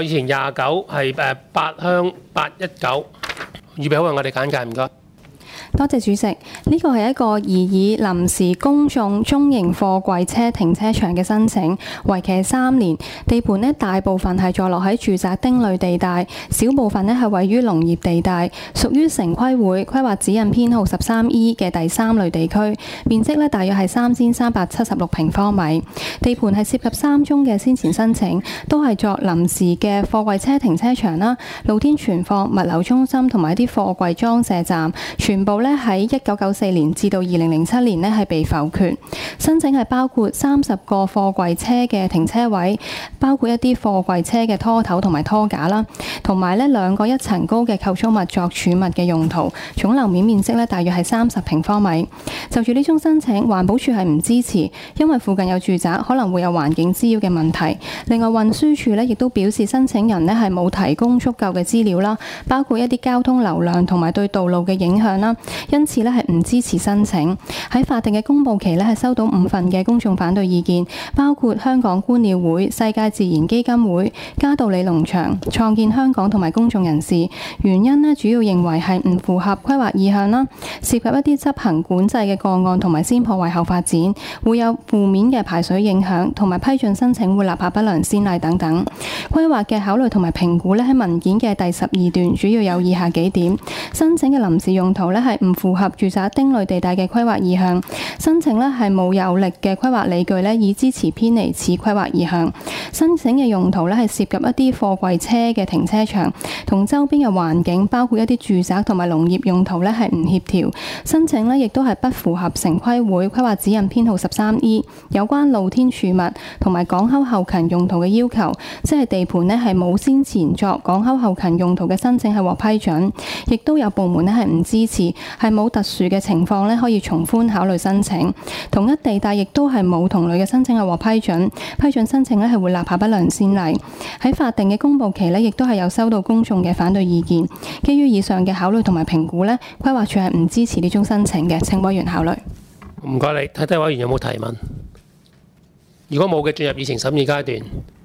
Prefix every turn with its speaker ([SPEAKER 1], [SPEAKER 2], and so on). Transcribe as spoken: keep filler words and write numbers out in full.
[SPEAKER 1] 以前廿九係誒八鄉八一九，預備好為我哋簡介，唔該。
[SPEAKER 2] 多謝主席，呢個係一個擬議臨時公眾中型貨櫃車停車場嘅申請，為期三年。地盤呢大部分係坐落喺住宅丁類地帶，小部分呢係位於農業地帶，屬於城規會規劃指引編號十三 E 嘅第三類地區，面積呢大約係三千三百七十六平方米。地盤係涉及三宗嘅先前申請，都係作臨時嘅貨櫃車停車場啦、露天存放物流中心同埋一啲貨櫃裝卸站，全部咧喺一九九四年至到二零零七年咧係被否決。申請係包括三十個貨櫃車嘅停車位，包括一啲貨櫃車嘅拖頭同埋拖架啦，同埋咧兩個一層高嘅構築物作儲物嘅用途，總樓面面積咧大約係三十平方米。就住呢宗申請，環保署係唔支持，因為附近有住宅，可能會有環境滋擾嘅問題。另外運輸署咧亦都表示申請人咧係冇提供足夠嘅資料啦，包括一啲交通流量同埋對道路嘅影響啦，因此咧係唔支持申請。喺法定嘅公佈期咧係收到五份嘅公眾反對意見，包括香港觀鳥會、世界自然基金會、嘉道理農場、創建香港同埋公眾人士。原因咧主要認為係唔符合規劃意向啦，涉及一啲執行管制嘅個案同埋先破壞後發展，會有負面嘅排水影響，同埋批准申請會立下不良先例等等。規劃嘅考慮同埋評估咧喺文件嘅第十二段主要有以下幾點：申請嘅臨時用途咧係唔符合住宅丁類地帶嘅規劃意向，申請咧係冇有力嘅規劃理據咧以支持偏離此規劃意向。申請嘅用途咧係涉及一啲貨櫃車嘅停車場，同周邊嘅環境包括一啲住宅同埋農業用途咧係唔協調。申請咧亦都係不符合城規會規劃指引編號十三 E 有關露天儲物同埋港口後勤用途嘅要求，即係地盤咧係冇先前作港口後勤用途嘅申請係獲批准，亦都有部門咧係唔支持，係冇特殊嘅情況咧可以從寬考慮申請。同一地帶亦都係冇同類嘅申請係獲批准，批准申請咧係會立下不良先例。喺法定嘅公佈期咧，亦都係有收到公眾嘅反對意見。基於以上嘅考慮同埋評估咧，規劃署係唔支持呢宗申請嘅，請委員考慮。
[SPEAKER 1] 唔該你，睇睇委員有冇提問。如果冇嘅，進入議程審議階段。